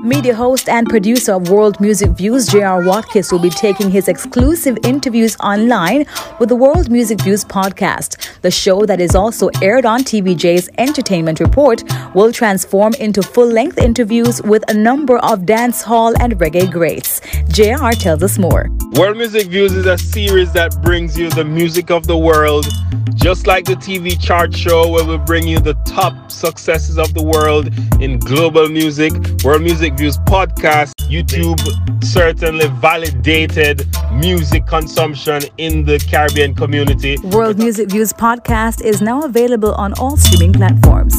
Media host and producer of World Music Views, J.R. Watkis, will be taking his exclusive interviews online with the World Music Views podcast. The show that is also aired on TVJ's Entertainment Report will transform into full-length interviews with a number of dance hall and reggae greats. J.R. tells us more. World Music Views is a series that brings you the music of the world, just like the TV chart show where we bring you the top successes of the world in global music. World Music Views podcast, YouTube certainly validated music consumption in the Caribbean community. World Music Views podcast is now available on all streaming platforms.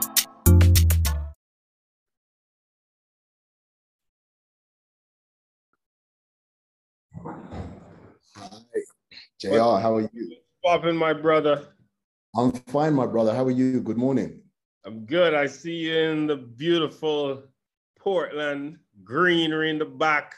Hi, JR, how are you? Popping, my brother. I'm fine, my brother. How are you? Good morning. I'm good. I see you in the beautiful Portland, greenery in the back.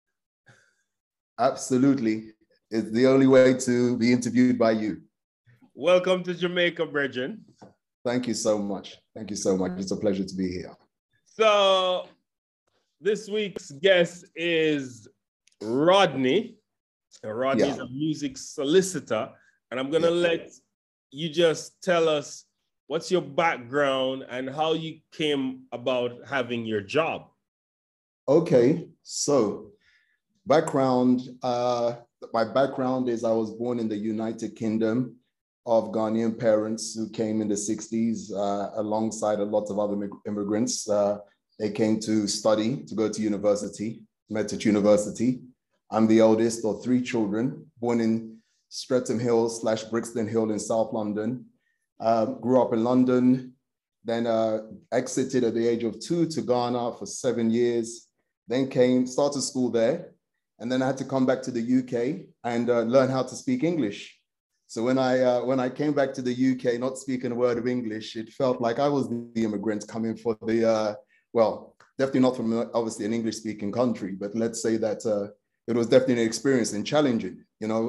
Absolutely. It's the only way to be interviewed by you. Welcome to Jamaica, Bridget. Thank you so much. Thank you so much. It's a pleasure to be here. So this week's guest is Rodney. Rodney is a music solicitor, and I'm going to let you just tell us what's your background and how you came about having your job. Okay, so background, my background is I was born in the United Kingdom of Ghanaian parents who came in the 60s alongside a lot of other immigrants. They came to study, to go to university, met at university. I'm the eldest of three children, born in Streatham Hill / Brixton Hill in South London. Grew up in London, then exited at the age of 2 to Ghana for 7 years, then started school there, and then I had to come back to the UK and learn how to speak English. So when I came back to the UK, not speaking a word of English, it felt like I was the immigrant coming for the, definitely not from obviously an English-speaking country, but let's say that it was definitely an experience and challenging.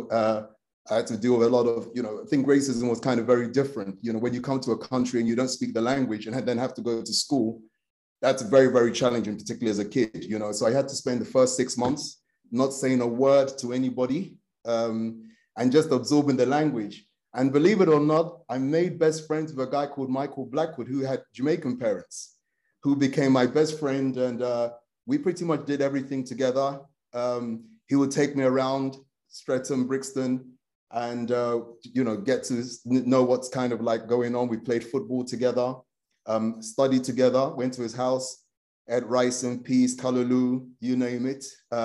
I had to deal with a lot of, I think racism was kind of very different. When you come to a country and you don't speak the language and then have to go to school, that's very, very challenging, particularly as a kid, So I had to spend the first 6 months not saying a word to anybody and just absorbing the language. And believe it or not, I made best friends with a guy called Michael Blackwood, who had Jamaican parents, who became my best friend. And we pretty much did everything together. He would take me around Streatham, Brixton, and get to know what's kind of like going on. We played football together, studied together, went to his house at Rice and Peace, Callaloo, you name it.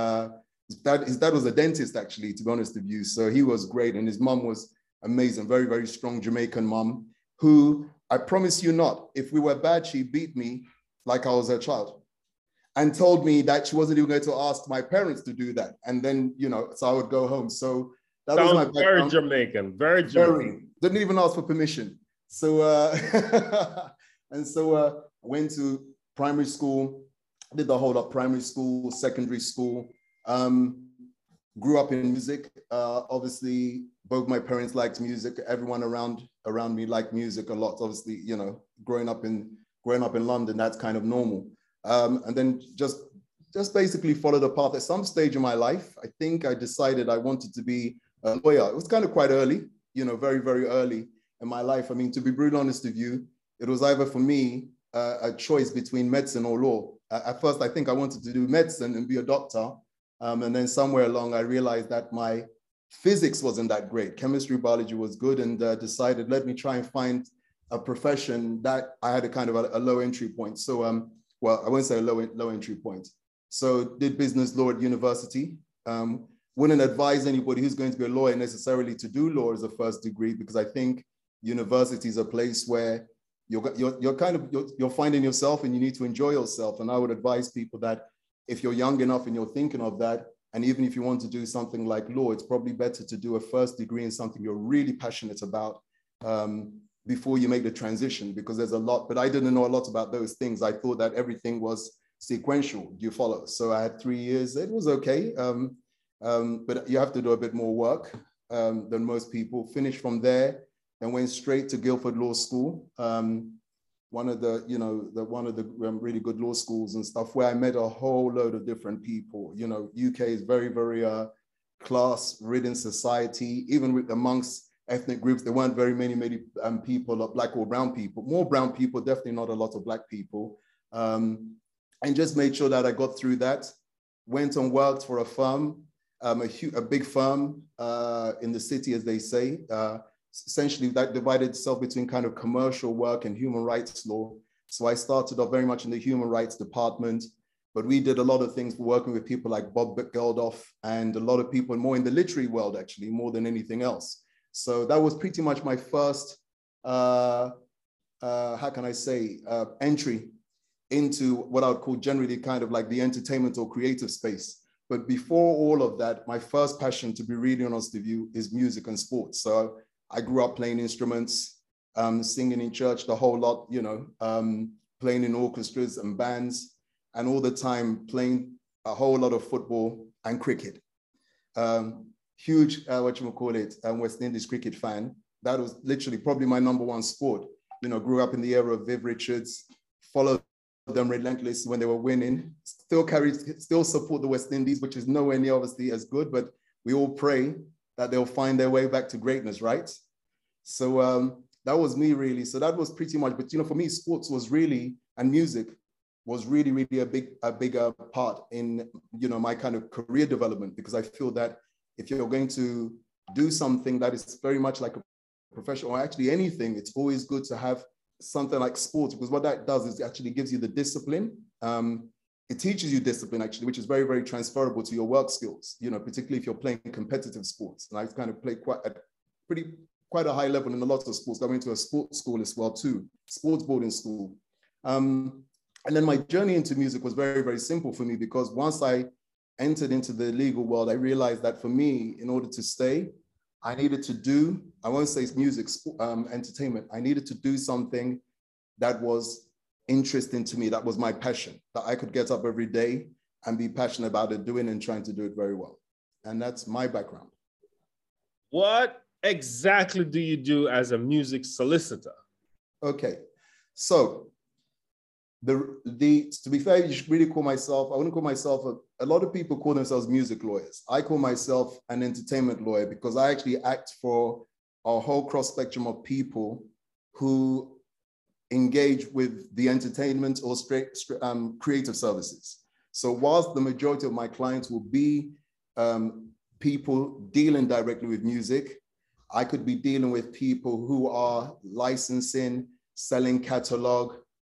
His dad was a dentist, actually, to be honest with you. So he was great. And his mom was amazing, very, very strong Jamaican mom, who I promise you not, if we were bad, she beat me like I was her child and told me that she wasn't even going to ask my parents to do that. And then, so I would go home. So that was my background. Very Jamaican, very Jamaican. Didn't even ask for permission. So, I went to primary school, did the whole of primary school, secondary school, grew up in music. Obviously, both my parents liked music. Everyone around me liked music a lot. Obviously, growing up in London, that's kind of normal. And then just basically followed a path. At some stage in my life, I think I decided I wanted to be a lawyer. It was kind of quite early, very, very early in my life. I mean, to be brutally honest with you, it was either for me a choice between medicine or law. At first, I think I wanted to do medicine and be a doctor. And then somewhere along, I realized that my physics wasn't that great. Chemistry, biology was good, and decided, let me try and find a profession that I had a kind of a low entry point. So, I won't say a low entry point. So did business law at university. Wouldn't advise anybody who's going to be a lawyer necessarily to do law as a first degree, because I think university is a place where you're finding yourself and you need to enjoy yourself. And I would advise people that if you're young enough and you're thinking of that, and even if you want to do something like law, it's probably better to do a first degree in something you're really passionate about before you make the transition, because there's a lot, but I didn't know a lot about those things. I thought that everything was sequential. Do you follow? So I had 3 years. It was okay. But you have to do a bit more work than most people. Finished from there, then went straight to Guildford Law School. one of the, really good law schools and stuff, where I met a whole load of different people. You know, UK is very, very class-ridden society. Even amongst ethnic groups, there weren't very many people, black or brown people. More brown people, definitely not a lot of black people. And just made sure that I got through that. Went and worked for a firm, a big firm in the city, as they say. Essentially, that divided itself between kind of commercial work and human rights law. So I started off very much in the human rights department, but we did a lot of things working with people like Bob Geldof and a lot of people more in the literary world, actually, more than anything else. So that was pretty much my first, entry into what I would call generally kind of like the entertainment or creative space. But before all of that, my first passion, to be really honest with you, is music and sports. So I grew up playing instruments, singing in church, the whole lot, playing in orchestras and bands, and all the time playing a whole lot of football and cricket. Huge, West Indies cricket fan. That was literally probably my number one sport. You know, grew up in the era of Viv Richards, followed them relentlessly when they were winning, still support the West Indies, which is nowhere near obviously as good, but we all pray that they'll find their way back to greatness, right? So that was me really. So that was pretty much, but for me, sports was really, and music was really, really a bigger part in, my kind of career development, because I feel that if you're going to do something that is very much like a professional, or actually anything, it's always good to have something like sports, because what that does is it actually gives you the discipline. It teaches you discipline, actually, which is very, very transferable to your work skills, particularly if you're playing competitive sports. And I kind of played quite a high level in a lot of sports. I went to a sports school as well too, sports boarding school. And then my journey into music was very, very simple for me, because once I entered into the legal world, I realized that for me, in order to stay, I needed to do, I won't say it's music, entertainment. I needed to do something that was interesting to me, that was my passion, that I could get up every day and be passionate about it, doing and trying to do it very well. And that's my background. What exactly do you do as a music solicitor? Okay, so to be fair, you should really call myself, I wouldn't call myself, a lot of people call themselves music lawyers. I call myself an entertainment lawyer, because I actually act for a whole cross spectrum of people who engage with the entertainment or creative services. So whilst the majority of my clients will be people dealing directly with music, I could be dealing with people who are licensing, selling catalog,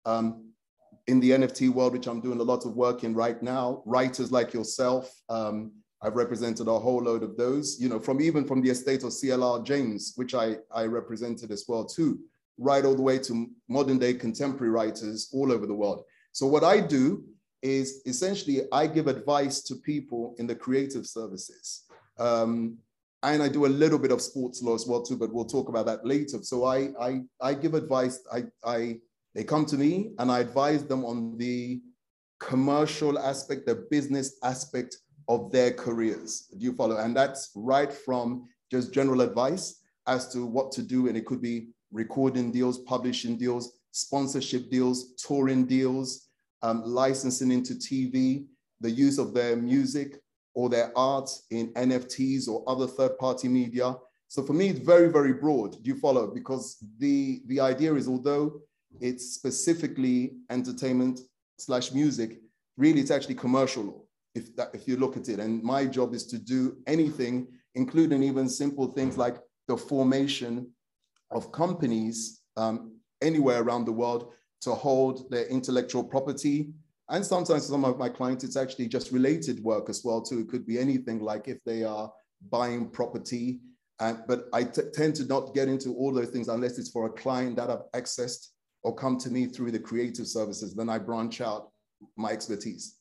in the NFT world, which I'm doing a lot of work in right now, writers like yourself. I've represented a whole load of those, from the estate of CLR James, which I represented as well too, right all the way to modern day contemporary writers all over the world. So what I do is essentially I give advice to people in the creative services. And I do a little bit of sports law as well too, but we'll talk about that later. So I give advice, they come to me and I advise them on the commercial aspect, the business aspect of their careers. Do you follow? And that's right from just general advice as to what to do. And it could be recording deals, publishing deals, sponsorship deals, touring deals, licensing into TV, the use of their music or their art in NFTs or other third-party media. So for me, it's very, very broad. Do you follow? Because the idea is, although it's specifically entertainment/music, really it's actually commercial law, if you look at it. And my job is to do anything, including even simple things like the formation of companies anywhere around the world to hold their intellectual property. And sometimes some of my clients, it's actually just related work as well too. It could be anything, like if they are buying property, but I tend to not get into all those things unless it's for a client that I've accessed or come to me through the creative services. Then I branch out my expertise.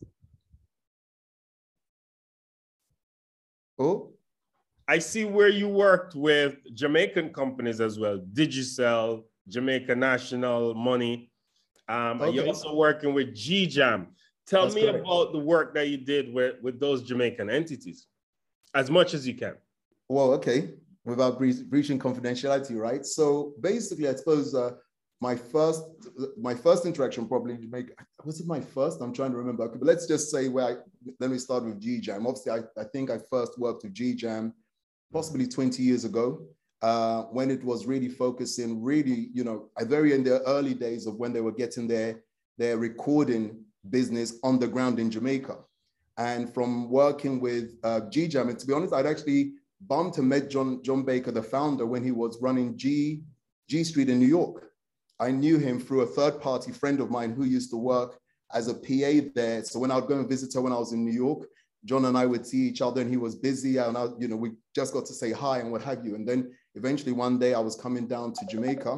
Oh, I see where you worked with Jamaican companies as well. Digicel, Jamaica National Money. Okay. You're also working with GJam. Tell me about the work that you did with those Jamaican entities, as much as you can. Well, okay, without breaching confidentiality, right? So basically, I suppose my first interaction probably to make, was it my first? I'm trying to remember. Okay, but let's just say let me start with GJam. Obviously, I think I first worked with GJam possibly 20 years ago, when it was really focusing, really, very in the early days of when they were getting their recording business on the ground in Jamaica. And from working with GJam, and to be honest, I'd actually bumped and met John Baker, the founder, when he was running G Street in New York. I knew him through a third-party friend of mine who used to work as a PA there. So when I would go and visit her when I was in New York, John and I would see each other, and he was busy, and we just got to say hi and what have you. And then eventually one day I was coming down to Jamaica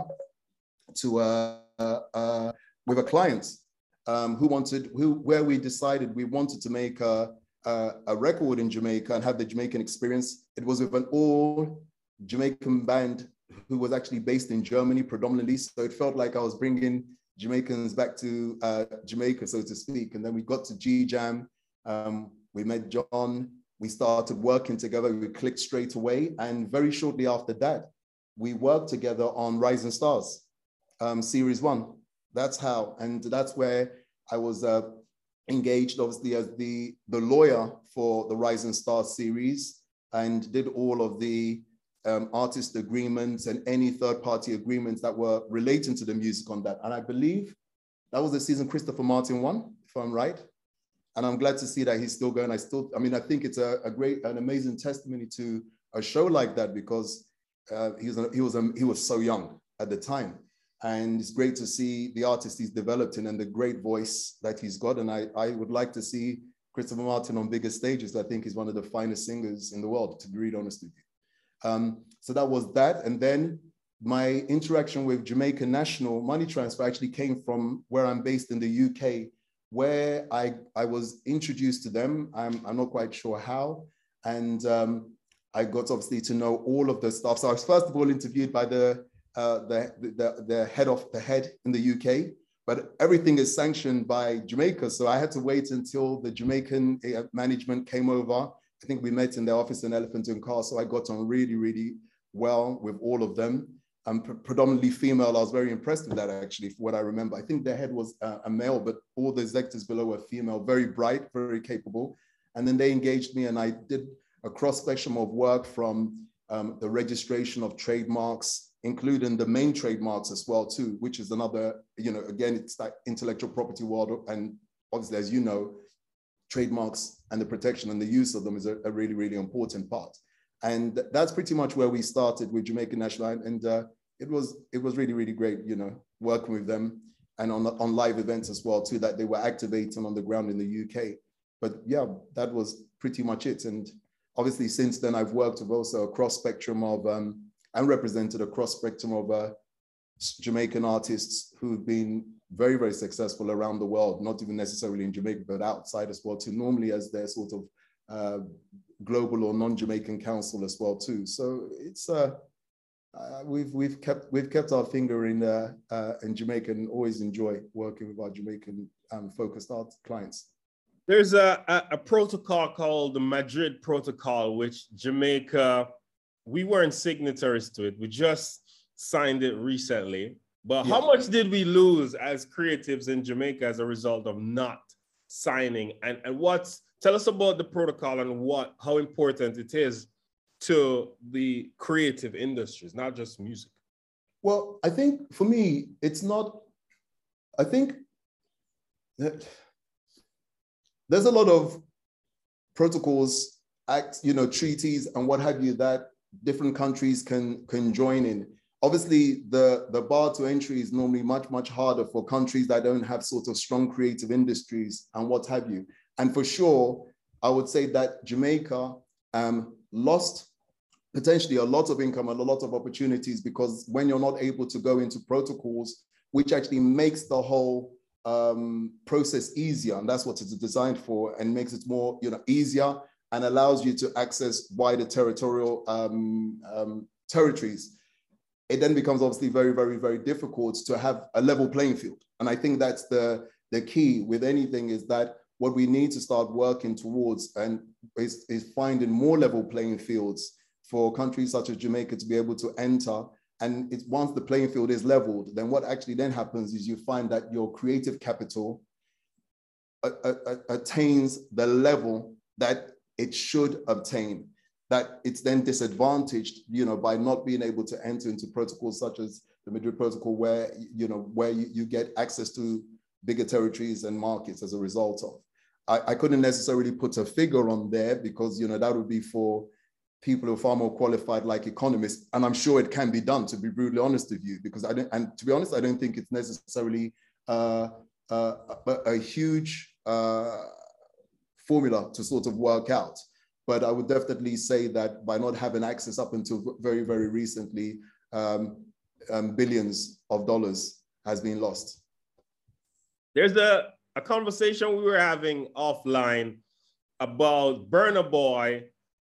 with a client where we decided we wanted to make a record in Jamaica and have the Jamaican experience. It was with an all Jamaican band who was actually based in Germany predominantly. So it felt like I was bringing Jamaicans back to Jamaica, so to speak. And then we got to GJam. We met John. We started working together. We clicked straight away. And very shortly after that, we worked together on Rising Stars, Series 1. That's how. And that's where I was engaged, obviously, as the lawyer for the Rising Stars series, and did all of the artist agreements and any third-party agreements that were relating to the music on that. And I believe that was the season Christopher Martin won, if I'm right. And I'm glad to see that he's still going. I think it's an amazing testimony to a show like that, because he was so young at the time. And it's great to see the artist he's developed in and the great voice that he's got. And I would like to see Christopher Martin on bigger stages. I think he's one of the finest singers in the world, to be really honest with you. So that was that. And then my interaction with Jamaican National Money Transfer actually came from where I'm based in the UK, where I was introduced to them. I'm not quite sure how. And I got obviously to know all of the stuff. So I was first of all interviewed by the head in the UK, but everything is sanctioned by Jamaica. So I had to wait until the Jamaican management came over. I think we met in their office in Elephant and Castle. I got on really, really well with all of them. Predominantly female. I was very impressed with that, actually, for what I remember. I think their head was a male, but all the executives below were female, very bright, very capable. And then they engaged me, and I did a cross spectrum of work from the registration of trademarks, including the main trademarks as well, too, which is another, again, it's that intellectual property world. And obviously, as you know, trademarks and the protection and the use of them is a really, really important part. And that's pretty much where we started with Jamaican National. And it was really, really great, working with them, and on live events as well, too, that they were activating on the ground in the UK. But yeah, that was pretty much it. And obviously, since then, I've worked with also a cross spectrum of, and represented a cross spectrum of Jamaican artists who've been very, very successful around the world, not even necessarily in Jamaica, but outside as well, too, normally as their sort of global or non-Jamaican council as well, too. So it's, we've kept our finger in Jamaica, and always enjoy working with our Jamaican focused art clients. There's a protocol called the Madrid Protocol, which Jamaica, we weren't signatories to it. We just signed it recently. But yeah, how much did we lose as creatives in Jamaica as a result of not signing? And tell us about the protocol and how important it is to the creative industries, not just music. Well, I think for me, it's not, I think that there's a lot of protocols, acts, treaties and what have you that different countries can join in. Obviously, the bar to entry is normally much, much harder for countries that don't have sort of strong creative industries and what have you. And for sure, I would say that Jamaica lost potentially a lot of income and a lot of opportunities, because when you're not able to go into protocols, which actually makes the whole process easier, and that's what it's designed for, and makes it more easier and allows you to access wider territorial territories. It then becomes obviously very, very, very difficult to have a level playing field. And I think that's the key with anything, is that what we need to start working towards and is finding more level playing fields for countries such as Jamaica to be able to enter And it's once the playing field is leveled, then what actually then happens is you find that your creative capital attains the level that it should obtain, that it's then disadvantaged, by not being able to enter into protocols such as the Madrid Protocol, where, you get access to bigger territories and markets as a result of. I couldn't necessarily put a figure on there because, that would be for people who are far more qualified like economists. And I'm sure it can be done, to be brutally honest with you, because I don't think it's necessarily a huge formula to sort of work out. But I would definitely say that by not having access up until very, very recently, billions of dollars has been lost. There's a conversation we were having offline about Burna Boy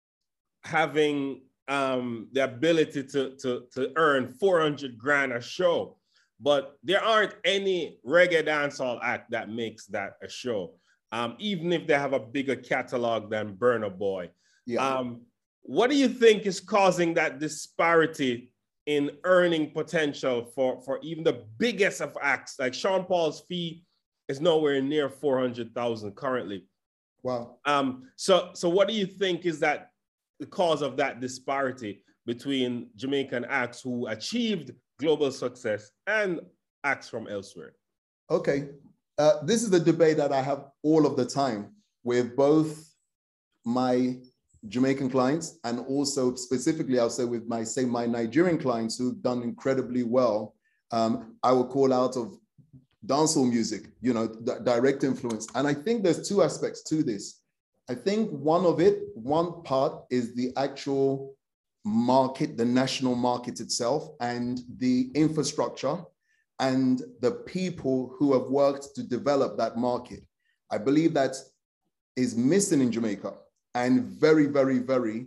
having the ability to earn 400 grand a show, but there aren't any reggae dancehall act that makes that a show, even if they have a bigger catalog than Burna Boy. Yeah. What do you think is causing that disparity in earning potential for even the biggest of acts? Like Sean Paul's fee is nowhere near 400,000 currently. Wow. So what do you think is that the cause of that disparity between Jamaican acts who achieved global success and acts from elsewhere? Okay, this is the debate that I have all of the time with both my Jamaican clients and also specifically, I'll say with my Nigerian clients who've done incredibly well. I will call out of dancehall music, direct influence. And I think there's two aspects to this. I think one part is the actual market, the national market itself, and the infrastructure and the people who have worked to develop that market. I believe that is missing in Jamaica and very, very, very,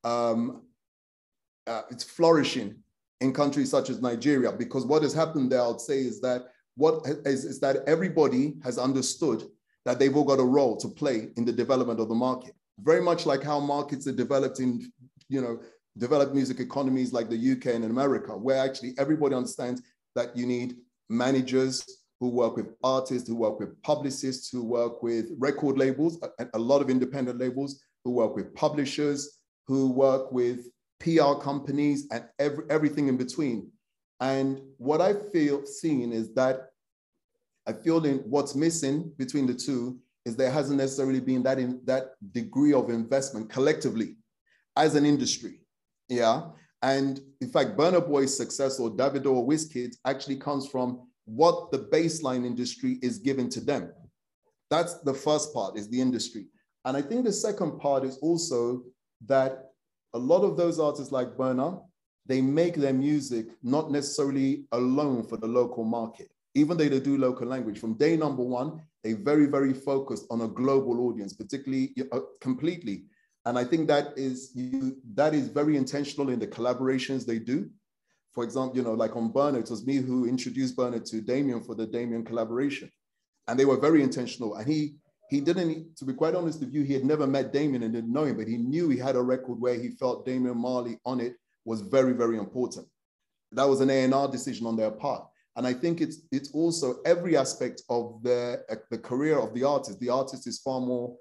it's flourishing in countries such as Nigeria, because what has happened there, I would say, is that that everybody has understood that they've all got a role to play in the development of the market. Very much like how markets are developed in, developed music economies like the UK and in America, where actually everybody understands that you need managers who work with artists, who work with publicists, who work with record labels, a lot of independent labels, who work with publishers, who work with PR companies and everything in between. And what I feel seen is that I feel in what's missing between the two is there hasn't necessarily been that degree of investment collectively as an industry, yeah? And in fact, Burna Boy's success or Davido or Wizkid actually comes from what the baseline industry is given to them. That's the first part, is the industry. And I think the second part is also that a lot of those artists like Burna, they make their music not necessarily alone for the local market. Even though they do local language, from day number one, they very, very focused on a global audience, particularly completely. And I think that is very intentional in the collaborations they do. For example, like on Burna, it was me who introduced Burna to Damien for the Damien collaboration. And they were very intentional. And he didn't, to be quite honest with you, he had never met Damien and didn't know him, but he knew he had a record where he felt Damian Marley on it was very, very important. That was an A&R decision on their part. And I think it's also every aspect of the career of the artist. The artist is far more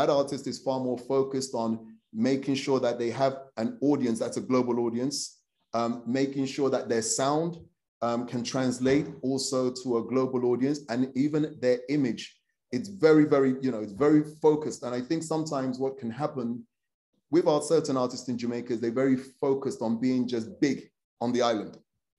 focused on making sure that they have an audience that's a global audience, making sure that their sound can translate also to a global audience, and even their image. It's very, very, it's very focused. And I think sometimes what can happen with certain artists in Jamaica is they're very focused on being just big on the island.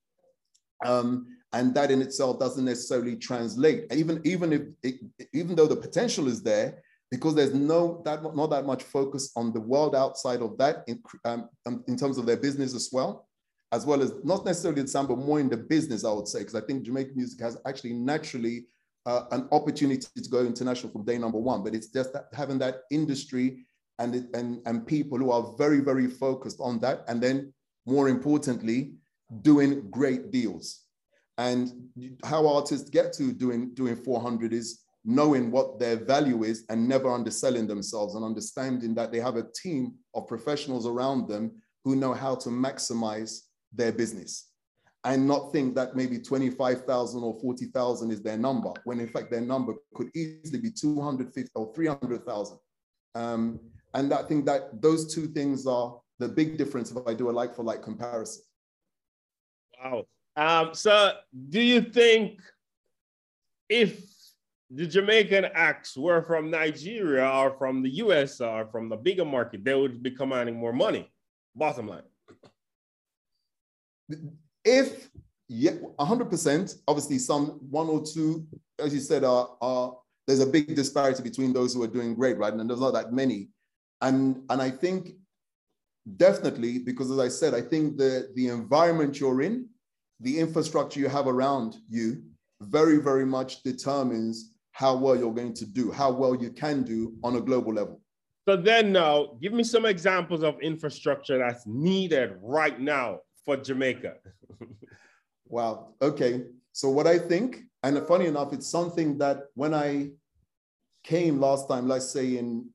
And that in itself doesn't necessarily translate, even though the potential is there, because there's not that much focus on the world outside of that in terms of their business as well as not necessarily the sound, but more in the business, I would say, because I think Jamaican music has actually naturally an opportunity to go international from day number one, but it's just that having that industry and people who are very, very focused on that, and then more importantly, doing great deals. And how artists get to doing 400 is knowing what their value is and never underselling themselves, and understanding that they have a team of professionals around them who know how to maximize their business. and not think that maybe 25,000 or 40,000 is their number, when in fact their number could easily be 250 or 300,000. And I think that those two things are the big difference if I do a like-for-like comparison. Wow. So do you think if the Jamaican acts were from Nigeria or from the US or from the bigger market, they would be commanding more money, bottom line? If, yeah, 100%, obviously some one or two, as you said, there's a big disparity between those who are doing great, right? And there's not that many. And I think definitely, because as I said, I think the environment you're in, the infrastructure you have around you, very, very much determines how well you're going to do, how well you can do on a global level. So then now, give me some examples of infrastructure that's needed right now for Jamaica. Wow, okay. So what I think, and funny enough, it's something that when I came last time, let's say in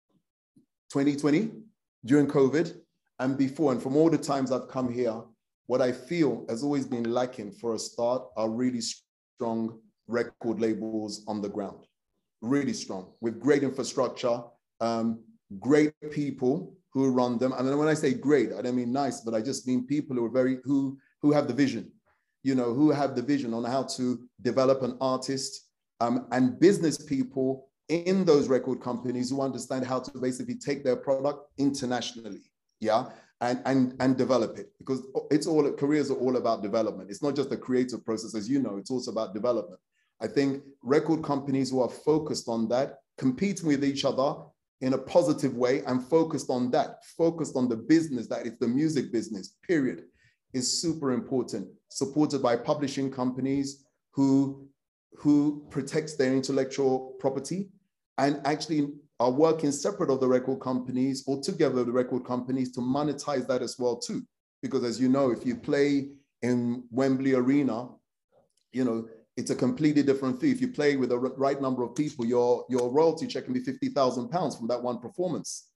2020, during COVID, and before, and from all the times I've come here, what I feel has always been lacking for a start are really strong record labels on the ground, really strong, with great infrastructure, great people who run them. And then when I say great, I don't mean nice, but I just mean people who are who have the vision, you know, who have the vision on how to develop an artist, and business people in those record companies who understand how to basically take their product internationally, yeah, and develop it, because careers are all about development. It's not just the creative process, as you know, it's also about development. I think record companies who are focused on that, competing with each other in a positive way and focused on that, focused on the business, that is the music business, period, is super important. Supported by publishing companies who protects their intellectual property and actually are working separate of the record companies or together with the record companies to monetize that as well too. Because as you know, if you play in Wembley Arena, you know, it's a completely different fee. If you play with the right number of people, your royalty check can be £50,000 from that one performance.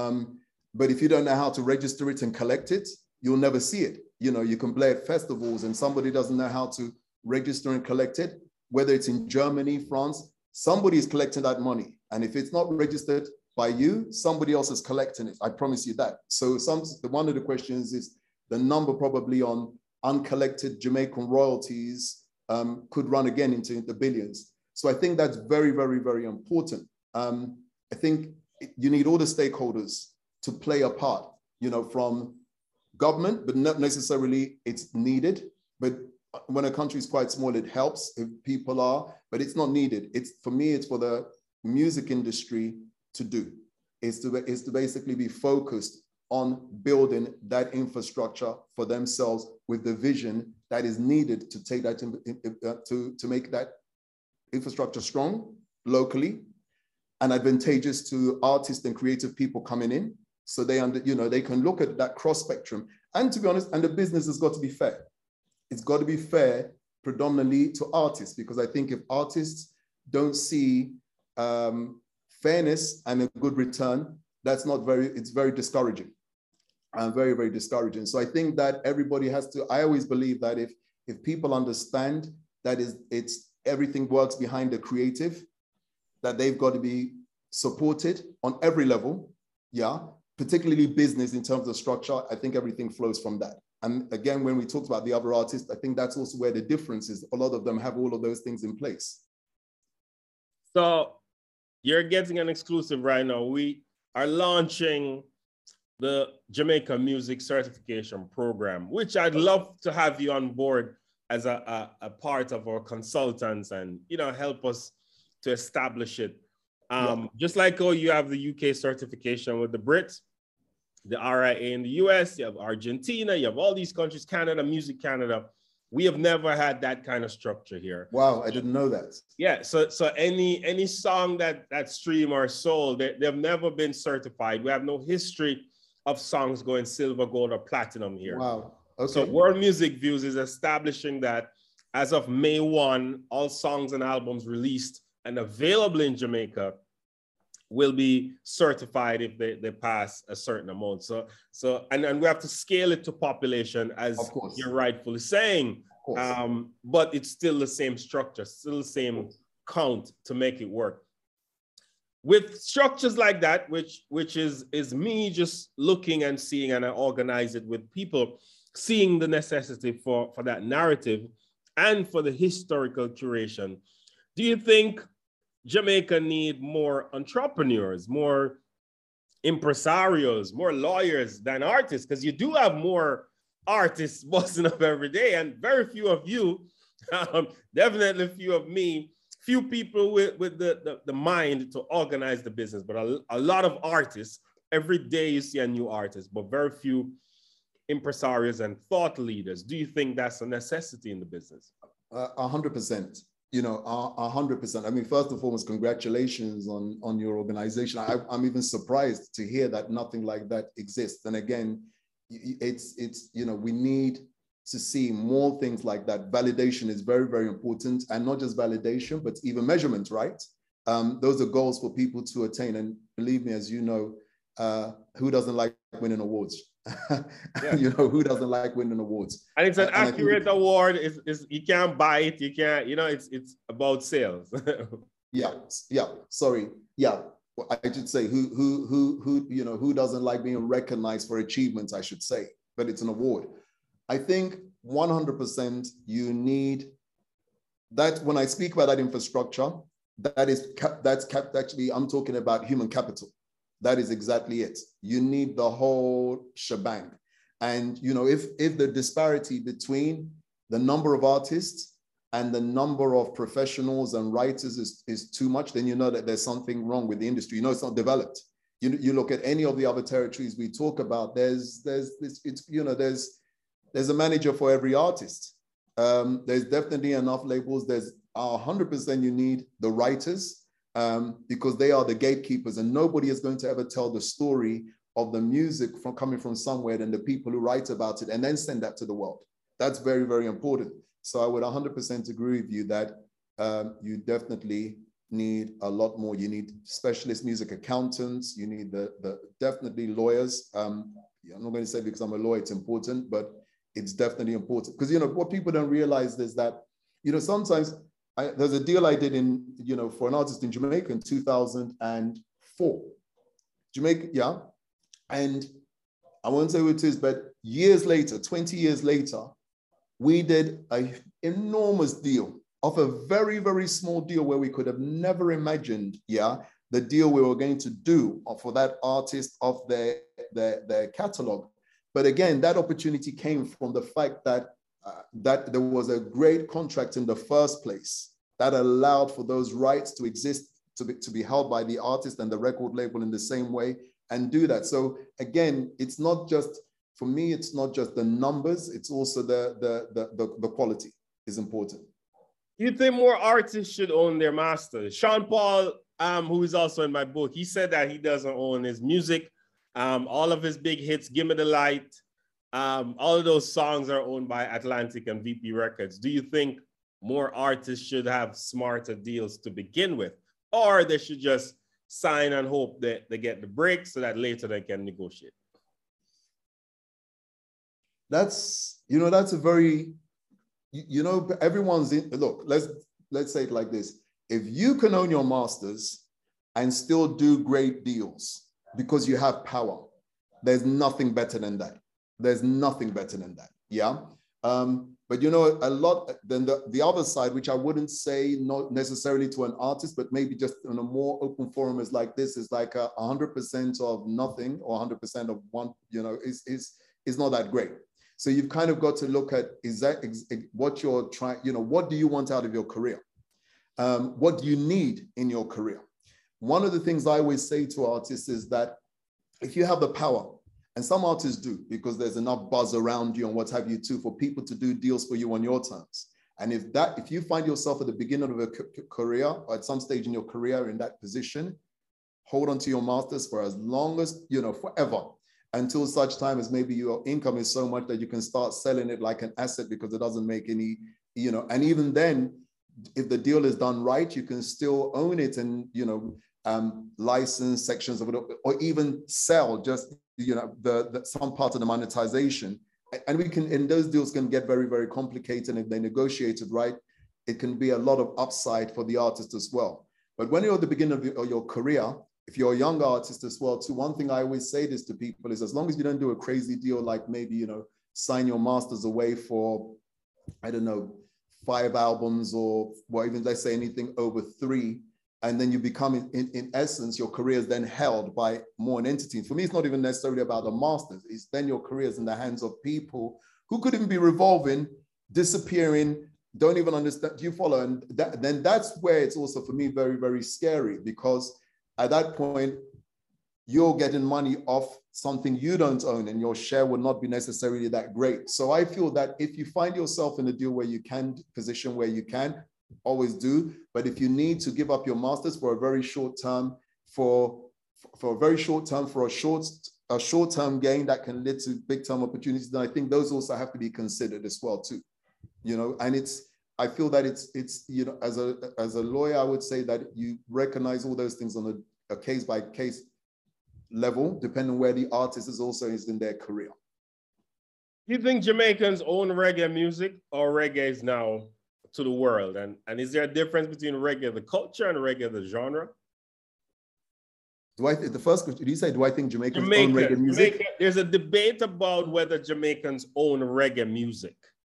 But if you don't know how to register it and collect it, you'll never see it. You know, you can play at festivals and somebody doesn't know how to register and collect it, whether it's in Germany, France, somebody is collecting that money. And if it's not registered by you, somebody else is collecting it. I promise you that. So one of the questions is the number probably on uncollected Jamaican royalties could run again into the billions. So I think that's very, very, very important. I think you need all the stakeholders to play a part, you know, from government, but not necessarily it's needed. But when a country is quite small, it helps if people are, but it's not needed. For me, it's for the music industry to do, is to basically be focused on building that infrastructure for themselves with the vision that is needed to take that to make that infrastructure strong locally and advantageous to artists and creative people coming in, so they can look at that cross spectrum. And to be honest, and the business has got to be fair. It's got to be fair predominantly to artists, because I think if artists don't see fairness and a good return, it's very discouraging. Very, very discouraging. So I think that everybody has to, I always believe that if people understand that it's everything works behind the creative, that they've got to be supported on every level, yeah, particularly business in terms of structure. I think everything flows from that. And again, when we talked about the other artists, I think that's also where the difference is. A lot of them have all of those things in place. So you're getting an exclusive right now. We are launching the Jamaica Music Certification Program, which I'd love to have you on board as a part of our consultants and, you know, help us to establish it. Just like how you have the UK certification with the Brits, the RIA in the US, you have Argentina, you have all these countries, Canada, Music Canada. We have never had that kind of structure here. Wow, I didn't know that. Yeah, so any song that stream or sold, they've never been certified. We have no history of songs going silver, gold, or platinum here. Wow. Okay. So World Music Views is establishing that as of May 1, all songs and albums released and available in Jamaica will be certified if they pass a certain amount. And we have to scale it to population, as you're rightfully saying. But it's still the same structure, still the same count to make it work. With structures like that, which is me just looking and seeing, and I organize it with people seeing the necessity for that narrative and for the historical curation. Do you think Jamaica need more entrepreneurs, more impresarios, more lawyers than artists? Because you do have more artists busting up every day, and very few of you, definitely few of me, few people with the mind to organize the business, but a lot of artists. Every day you see a new artist, but very few impresarios and thought leaders. Do you think that's a necessity in the business? 100%. 100%. I mean, first and foremost, congratulations on your organization. I'm even surprised to hear that nothing like that exists. And again, it's we need to see more things like that. Validation is very, very important, and not just validation, but even measurement, right? Those are goals for people to attain. And believe me, as you know, who doesn't like winning awards? Yeah. Who doesn't like winning awards? And it's an accurate award. Is you can't buy it. You can't. It's about sales. Sorry. Yeah. Well, I should say who doesn't like being recognized for achievements? I should say, but it's an award. I think 100% you need that. When I speak about that infrastructure, actually I'm talking about human capital. That is exactly it. You need the whole shebang. And, if the disparity between the number of artists and the number of professionals and writers is too much, then you know that there's something wrong with the industry. It's not developed. You look at any of the other territories we talk about, there's a manager for every artist. There's definitely enough labels. There's 100% you need the writers, because they are the gatekeepers, and nobody is going to ever tell the story of the music coming from somewhere than the people who write about it and then send that to the world. That's very, very important. So I would 100% agree with you that you definitely need a lot more. You need specialist music accountants. You need definitely lawyers. I'm not going to say because I'm a lawyer it's important, but it's definitely important. Because, what people don't realize is that, sometimes there's a deal I did for an artist in Jamaica in 2004. Jamaica, yeah. And I won't say who it is, but years later, 20 years later, we did an enormous deal of a very, very small deal where we could have never imagined, the deal we were going to do for that artist of their catalog. But again, that opportunity came from the fact that there was a great contract in the first place that allowed for those rights to exist, to be held by the artist and the record label in the same way, and do that. So again, it's not just, for me, it's not just the numbers, it's also the quality is important. You think more artists should own their masters? Sean Paul, who is also in my book, he said that he doesn't own his music. All of his big hits, Give Me the Light, all of those songs are owned by Atlantic and VP Records. Do you think more artists should have smarter deals to begin with, or they should just sign and hope that they get the break so that later they can negotiate? That's a very, everyone's in, look, let's say it like this. If you can own your masters and still do great deals because you have power, there's nothing better than that. There's nothing better than that. Yeah. But a lot, then the other side, which I wouldn't say not necessarily to an artist, but maybe just in a more open forum is like this, is like 100% of nothing or 100% of one, is not that great. So you've kind of got to look at, is that what you're trying, what do you want out of your career? What do you need in your career? One of the things I always say to artists is that if you have the power, and some artists do, because there's enough buzz around you and what have you too, for people to do deals for you on your terms. And if you find yourself at the beginning of a career, or at some stage in your career in that position, hold on to your masters for as long as, forever, until such time as maybe your income is so much that you can start selling it like an asset because it doesn't make any, and even then, if the deal is done right, you can still own it and, license sections of it, or even sell just, you know, the some part of the monetization. And we can, and those deals can get very, very complicated. If they negotiated right, it can be a lot of upside for the artist as well. But when you're at the beginning of your career, if you're a young artist as well, too, one thing I always say this to people is, as long as you don't do a crazy deal, like maybe, you know, sign your masters away for, I don't know, 5 albums, or even let's say anything over 3, and then you become, in essence, your career is then held by more an entity. For me, it's not even necessarily about the masters. It's then your career is in the hands of people who could even be revolving, disappearing, don't even understand. Do you follow? And then that's where it's also, for me, very, very scary, because at that point, you're getting money off something you don't own, and your share would not be necessarily that great. So I feel that if you find yourself in a deal where you can, position where you can, always do. But if you need to give up your masters for a very short term, for a short-term gain that can lead to big-term opportunities, then I think those also have to be considered as well too. You know, and I feel that it's you know, as a lawyer, I would say that you recognize all those things on a case-by-case level, depending on where the artist is in their career. Do you think Jamaicans own reggae music, or reggae is now to the world? And is there a difference between reggae, the culture, and reggae, the genre? The first question, did you say, do I think Jamaicans own reggae music? There's a debate about whether Jamaicans own reggae music,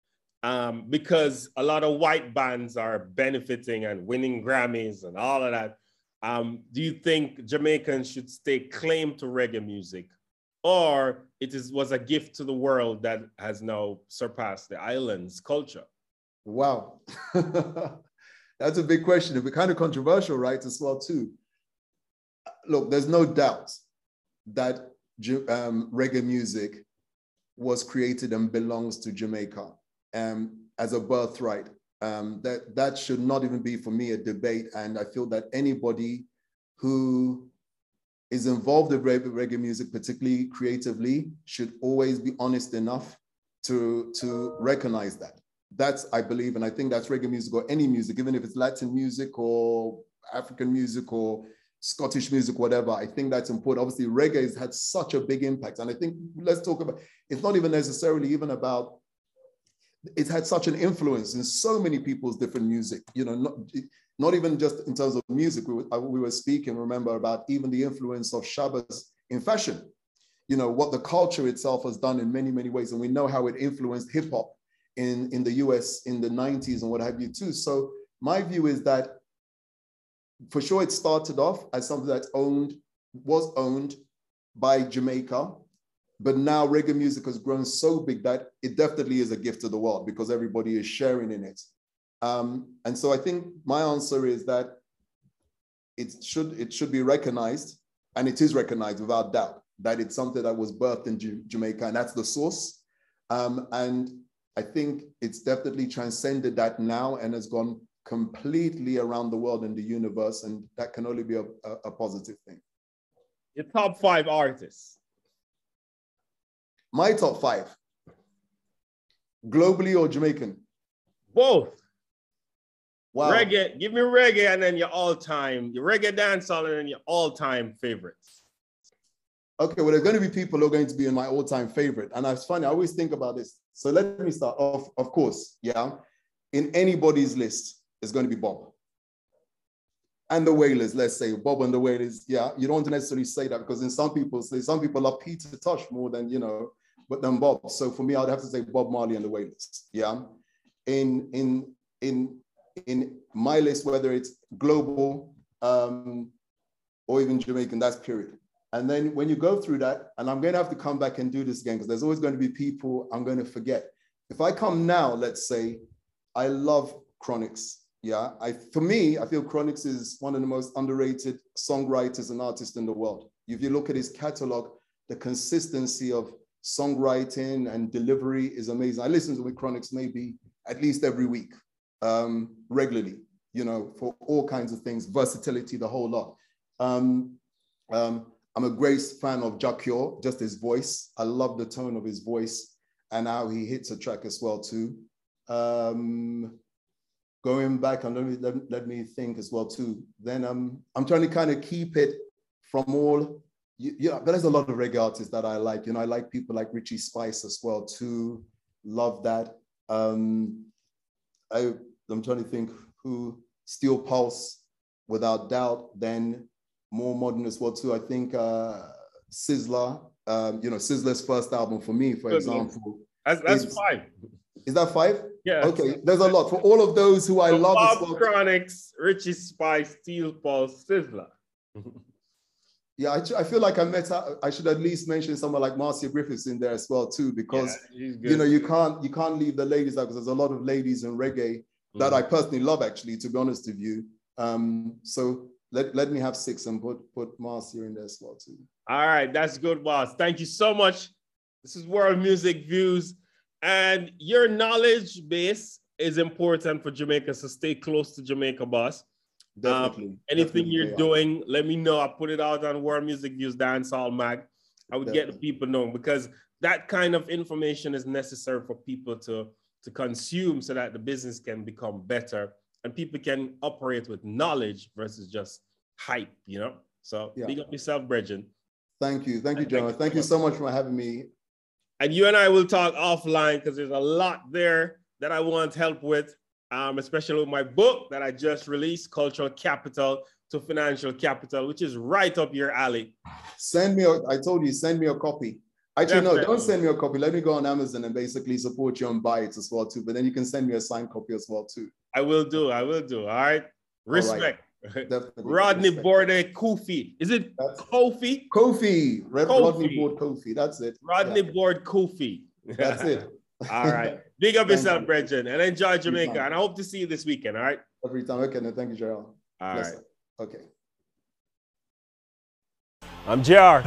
because a lot of white bands are benefiting and winning Grammys and all of that. Do you think Jamaicans should stake claim to reggae music, or was a gift to the world that has now surpassed the island's culture? Wow, that's a big question. It's kind of controversial, right, as well too. Look, there's no doubt that reggae music was created and belongs to Jamaica as a birthright. That should not even be, for me, a debate. And I feel that anybody who is involved in reggae music, particularly creatively, should always be honest enough to recognize that. That's, I believe, and I think that's reggae music, or any music, even if it's Latin music or African music or Scottish music, whatever. I think that's important. Obviously, reggae has had such a big impact. And I think, let's talk about, it's not even necessarily even about, it's had such an influence in so many people's different music, you know, not even just in terms of music. We were speaking, remember, about even the influence of Shabbas in fashion, you know, what the culture itself has done in many, many ways. And we know how it influenced hip hop in the US in the 90s and what have you too. So my view is that for sure it started off as something that was owned by Jamaica, but now reggae music has grown so big that it definitely is a gift to the world, because everybody is sharing in it. And so I think my answer is that it should be recognized, and it is recognized without doubt, that it's something that was birthed in Jamaica, and that's the source. And I think it's definitely transcended that now and has gone completely around the world and the universe, and that can only be a positive thing. Your top 5 artists. My top 5, globally or Jamaican? Both. Wow. Reggae, give me reggae and then your reggae dancehall and then your all-time favorites. Okay, well, there's going to be people who are going to be in my all-time favorite. And it's funny, I always think about this. So let me start off, of course, yeah. In anybody's list, it's going to be Bob. And the Wailers, let's say, Bob and the Wailers, yeah. You don't want to necessarily say that, because some people love Peter Tosh more than, you know, but than Bob. So for me, I'd have to say Bob Marley and the Wailers, yeah. In my list, whether it's global or even Jamaican, that's period. And then when you go through that, and I'm going to have to come back and do this again, because there's always going to be people I'm going to forget. If I come now, let's say, I love Chronixx. Yeah, for me, I feel Chronixx is one of the most underrated songwriters and artists in the world. If you look at his catalog, the consistency of songwriting and delivery is amazing. I listen to Chronixx maybe at least every week, regularly, you know, for all kinds of things, versatility, the whole lot. I'm a great fan of Jah Cure, just his voice. I love the tone of his voice and how he hits a track as well too. going back and let me think as well too. Then I'm trying to kind of keep it from all. But there's a lot of reggae artists that I like. I like people like Richie Spice as well too. Love that. I'm trying to think who. Steel Pulse, without doubt. Then more modern as well too. I think Sizzla. Sizzla's first album for me, for example. That's 5. Is that 5? Yeah. Okay, there's a lot. For all of those who I love. Bob Chronics, Richie Spice, Steel Pulse, Sizzla. Yeah, I feel like I should at least mention someone like Marcia Griffiths in there as well too, because you can't leave the ladies out, because there's a lot of ladies in reggae that I personally love, actually, to be honest with you. So let me have 6 and put Marcia in there as well too. All right, that's good, boss. Thank you so much. This is World Music Views, and your knowledge base is important for Jamaica, so stay close to Jamaica, boss. Definitely. Anything you're doing, let me know. I'll put it out on World Music Views Dancehall Mag. I would get the people knowing, because that kind of information is necessary for people to consume, so that the business can become better and people can operate with knowledge versus just hype, So big up yourself, Bridget. Thank you, John. Thank you so much for having me. And you and I will talk offline, because there's a lot there that I want help with. Especially with my book that I just released, Cultural Capital to Financial Capital, which is right up your alley. Send me a copy. Actually, no, don't send me a copy. Let me go on Amazon and basically support you and buy it as well too. But then you can send me a signed copy as well too. I will do. All right. Respect. All right. Definitely. Rodney Borde Kofi. Is it Kofi? Kofi. Rodney Borde Kofi. That's it. Rodney Borde Kofi. That's it. All right. Big up yourself, Bridget, and enjoy Jamaica. And I hope to see you this weekend. All right. Every time. Okay. No, thank you, Gerald. All right. Okay. I'm JR.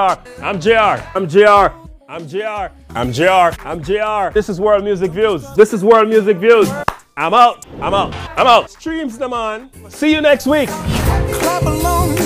This is World Music Views. I'm out. Streams them on. See you next week. Clap along.